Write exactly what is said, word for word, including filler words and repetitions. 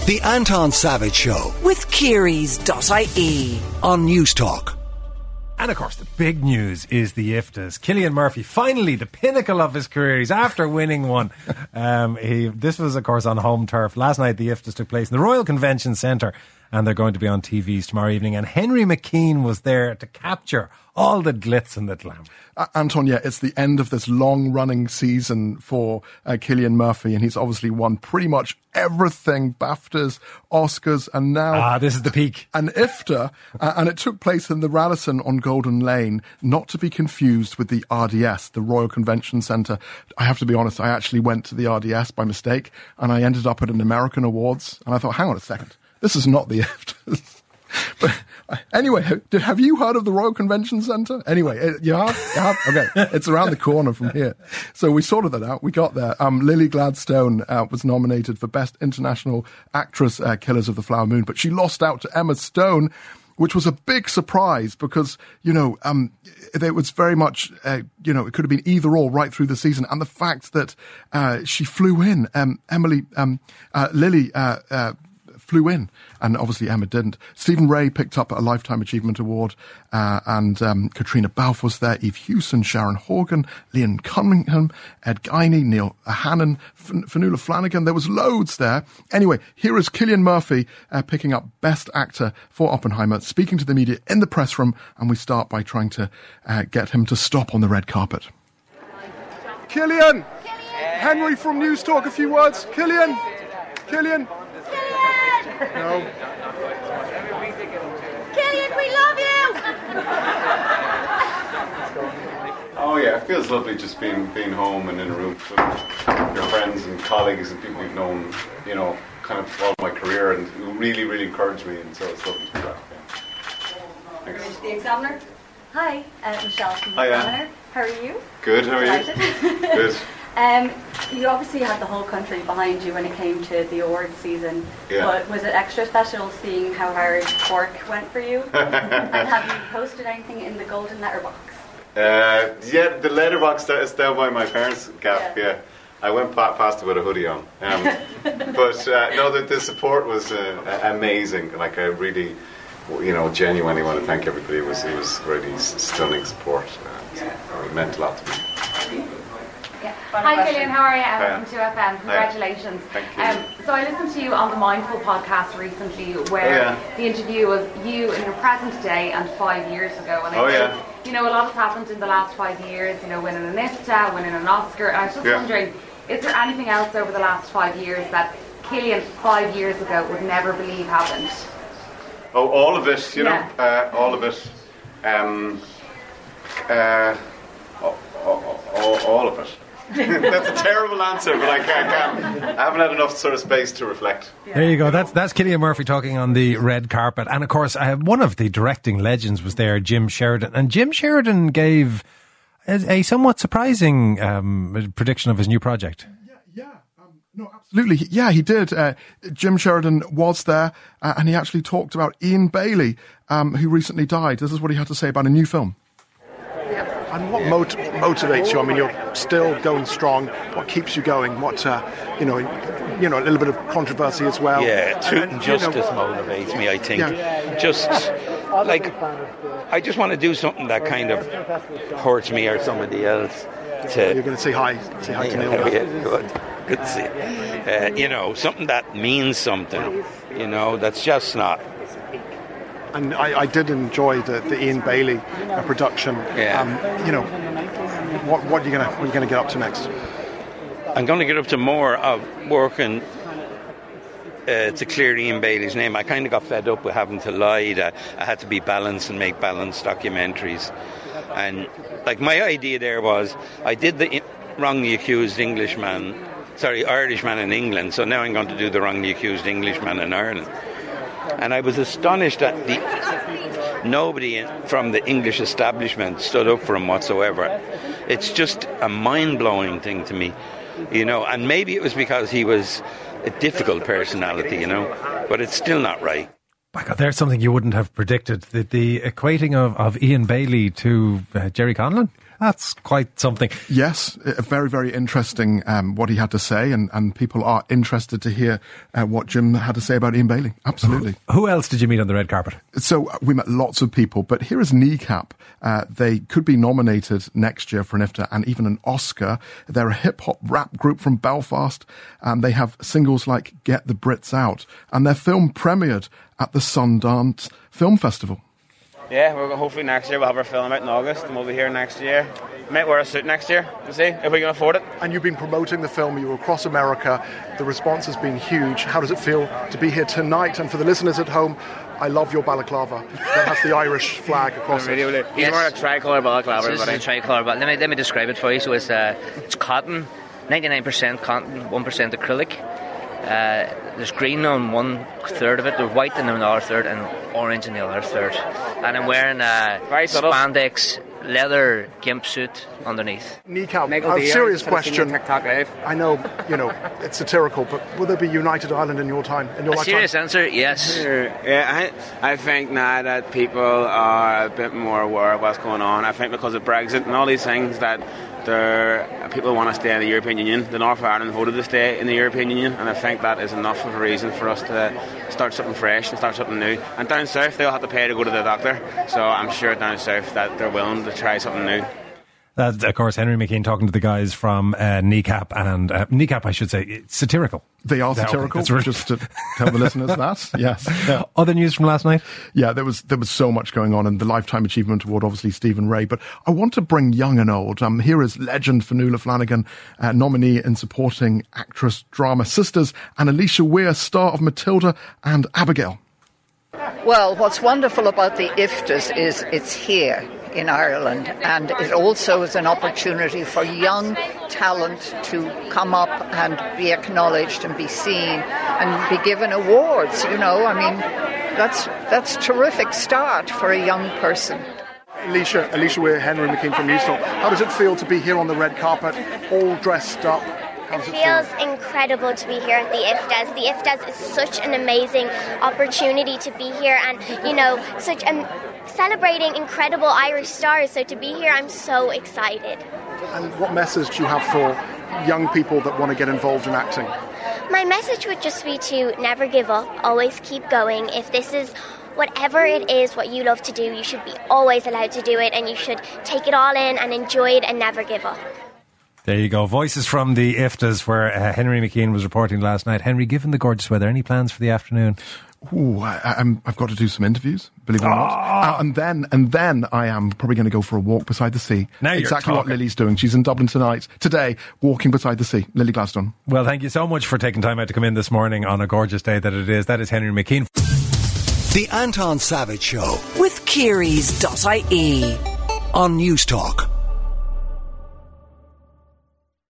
The Anton Savage Show with Kearys dot I E on News Talk. And of course, the big news is the I F Tas. Cillian Murphy, finally, the pinnacle of his career. He's after winning one. Um, he, this was, of course, on home turf. Last night, the I F Tas took place in the Royal Convention Centre, and they're going to be on T Vs tomorrow evening. And Henry McKean was there to capture all the glitz and the glam. Uh, Anton, yeah, it's the end of this long-running season for uh, Cillian Murphy, and he's obviously won pretty much everything, BAFTAs, Oscars, and now... Ah, this is the peak. An I F T A, uh, and it took place in the Radisson on Golden Lane, not to be confused with the R D S, the Royal Convention Centre. I have to be honest, I actually went to the R D S by mistake, and I ended up at an American Awards, and I thought, hang on a second, this is not the I F T As. But uh, anyway, did, have you heard of the Royal Convention Centre? Anyway, it, you have? You have? Okay, it's around the corner from here. So we sorted that out. We got there. Um, Lily Gladstone uh, was nominated for Best International Actress, uh, Killers of the Flower Moon, but she lost out to Emma Stone, which was a big surprise because, you know, um, it was very much, uh, you know, it could have been either or right through the season. And the fact that uh, she flew in, um, Emily, um, uh, Lily, uh, uh, flew in, and obviously Emma didn't. Stephen Ray picked up a Lifetime Achievement Award, uh, and um, Katrina Balfe was there, Eve Hewson, Sharon Horgan, Liam Cunningham, Ed Guiney, Neil Hannon, F- Fionnuala Flanagan. There was loads there. Anyway, here is Cillian Murphy uh, picking up Best Actor for Oppenheimer, speaking to the media in the press room, and we start by trying to uh, get him to stop on the red carpet. Cillian! Henry from News Talk, a few words. Cillian! Cillian! No. Cillian, we love you! Oh yeah, it feels lovely just being being home and in a room with your friends and colleagues and people you've known, you know, kind of all my career, and who really, really encouraged me, and so it's lovely to be back. Yeah. Thanks. The Examiner. Hi, uh, Michelle from The Hi, Examiner. How are you? Good, how are you? Good. Um, you obviously had the whole country behind you when it came to the awards season, yeah. But was it extra special seeing how hard work went for you? And have you posted anything in the golden letterbox? Uh, yeah, the letterbox is down by my parents' gaff, yeah. yeah. I went past it with a hoodie on. Um, but uh, no, the, the support was uh, amazing. Like, I really, you know, genuinely want to thank everybody. It was, it was really stunning support. Uh, it meant a lot to me. Yeah. Hi Cillian, how are you? I'm from two F M. Congratulations. Thank you. Um, so I listened to you on the Mindful podcast recently, where oh, yeah. the interview was you in your present day and five years ago. And I oh think, yeah. you know, a lot has happened in the last five years. You know, winning an I F T A, winning an Oscar. And I was just yeah. wondering, is there anything else over the last five years that Cillian five years ago would never believe happened? Oh, all of it. You yeah. know, uh, all of it. Um, uh, all, all, all of it. That's a terrible answer, but I can't, can't. I haven't had enough sort of space to reflect. Yeah. There you go. That's that's Cillian Murphy talking on the red carpet. And of course, uh, one of the directing legends was there, Jim Sheridan. And Jim Sheridan gave a, a somewhat surprising um, prediction of his new project. Yeah, yeah. Um, no, absolutely. Yeah, he did. Uh, Jim Sheridan was there, uh, and he actually talked about Ian Bailey, um, who recently died. This is what he had to say about a new film. And what mot- motivates you? I mean, you're still going strong. What keeps you going? What, uh, you know, you know, a little bit of controversy as well. Yeah, truth and justice you know, motivates me, I think. Yeah. Just, like, I just want to do something that kind of hurts me or somebody else. To, You're going to say hi, say hi to Neil. Yeah, good, good to see you. Uh, you know, something that means something, you know, that's just not. And I, I did enjoy the, the Ian Bailey uh, production. Yeah. Um, you know, what, what are you gonna what are you gonna get up to next? I'm going to get up to more of working uh, to clear Ian Bailey's name. I kind of got fed up with having to lie. That I had to be balanced and make balanced documentaries. And like my idea there was, I did the wrongly accused Englishman, sorry, Irishman in England. So now I'm going to do the wrongly accused Englishman in Ireland. And I was astonished that the, nobody from the English establishment stood up for him whatsoever. It's just a mind-blowing thing to me, you know. And maybe it was because he was a difficult personality, you know, but it's still not right. My God, there's something you wouldn't have predicted. The, the equating of, of Ian Bailey to uh, Jerry Conlon. That's quite something. Yes, very, very interesting um, what he had to say, and, and people are interested to hear uh, what Jim had to say about Ian Bailey. Absolutely. Who else did you meet on the red carpet? So uh, we met lots of people, but here is Kneecap. Uh, they could be nominated next year for an I F T A and even an Oscar. They're a hip-hop rap group from Belfast, and they have singles like Get the Brits Out, and their film premiered at the Sundance Film Festival. Yeah, we're hopefully next year we'll have our film out in August, and we'll be here next year. Might wear a suit next year to see if we can afford it. And you've been promoting the film. You were across America. The response has been huge. How does it feel to be here tonight? And for the listeners at home, I love your balaclava. That has the Irish flag across really, it. Really. He's yes. wearing a tricolour balaclava. So this is a tricolour, but let me let me describe it for you. So it's uh, it's cotton, ninety-nine percent cotton, one percent acrylic. Uh, there's green on one third of it, there's white in another third, and orange in the other third. And I'm wearing a spandex leather gimp suit underneath. Kneecap, a serious question. I know, you know, it's satirical, but will there be United Ireland in your time? In your a lifetime? Serious answer, yes. Yeah, I, I think now that people are a bit more aware of what's going on. I think because of Brexit and all these things that there, people want to stay in the European Union. The North of Ireland voted to stay in the European Union, and I think that is enough of a reason for us to start something fresh and start something new. And down south, they'll have to pay to go to the doctor, so I'm sure down south that they're willing to try something new. That's, of course, Henry McKean talking to the guys from uh, Kneecap, and uh, Kneecap, I should say, it's satirical. They are satirical, okay, really just to tell the listeners that. Yes. Yeah. Other news from last night? Yeah, there was there was so much going on, and the Lifetime Achievement Award, obviously Stephen Ray. But I want to bring young and old. Um, here is legend Fionnuala Flanagan, uh, nominee in supporting actress drama Sisters, and Alicia Weir, star of Matilda and Abigail. Well, what's wonderful about the I F T As is it's here in Ireland, and it also is an opportunity for young talent to come up and be acknowledged and be seen and be given awards. You know, I mean, that's that's a terrific start for a young person. Alicia, Alicia Weir, Henry McKean from Newstalk. How does it feel to be here on the red carpet, all dressed up? It feels incredible to be here at the I F T As. The I F T As is such an amazing opportunity to be here, and, you know, such a celebrating incredible Irish stars. So to be here, I'm so excited. And what message do you have for young people that want to get involved in acting? My message would just be to never give up, always keep going. If this is whatever it is what you love to do, you should be always allowed to do it, and you should take it all in and enjoy it and never give up. There you go. Voices from the I F T As, where uh, Henry McKean was reporting last night. Henry, given the gorgeous weather, any plans for the afternoon? Ooh, I, I'm, I've got to do some interviews, believe it or not. Uh, and then, and then I am probably going to go for a walk beside the sea. Now you're exactly talking. What Lily's doing. She's in Dublin tonight, today, walking beside the sea. Lily Gladstone. Well, thank you so much for taking time out to come in this morning on a gorgeous day that it is. That is Henry McKean. The Anton Savage Show with Kearys dot I E on Newstalk.